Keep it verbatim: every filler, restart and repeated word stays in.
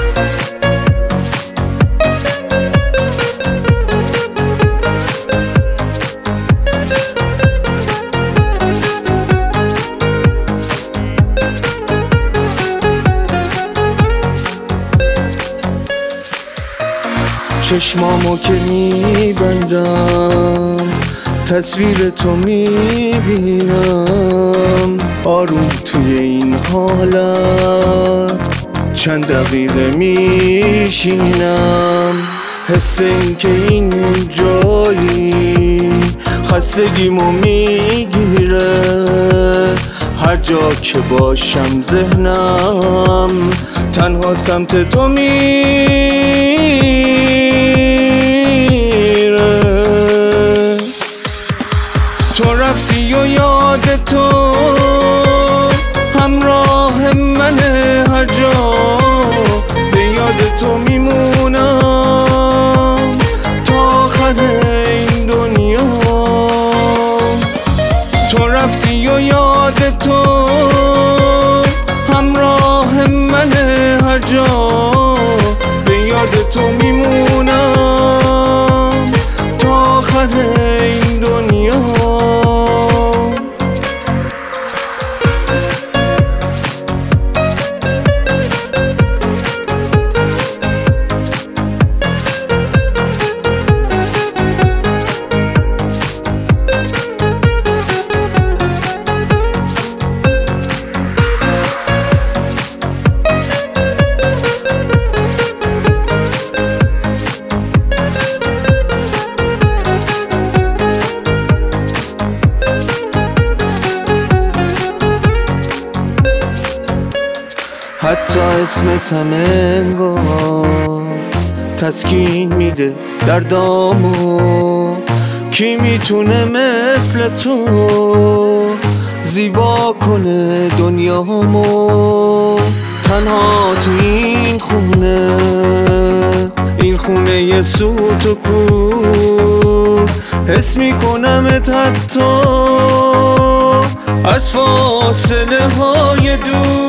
چشمامو که میبندم تصویر تو میبینم، آروم توی این حالت چند دقیقه میشینم. حس این که این جایی خستگیمو میگیره، هر جا که باشم ذهنم تنها سمت تو میره. تو رفتی و یاد تو همراه منه، هر جا به یاد تو میمونم تا آخر این دنیا. تو رفتی و یاد تو همراه منه، هر جا به یاد تو میمونم تا آخر این دنیا. حتی اسمتم انگار تسکین میده دردامو، کی میتونه مثل تو زیبا کنه دنیامو. تنها تو این خونه، این خونه یه سوت و کور، حس میکنمت حتی از فاصله های دور.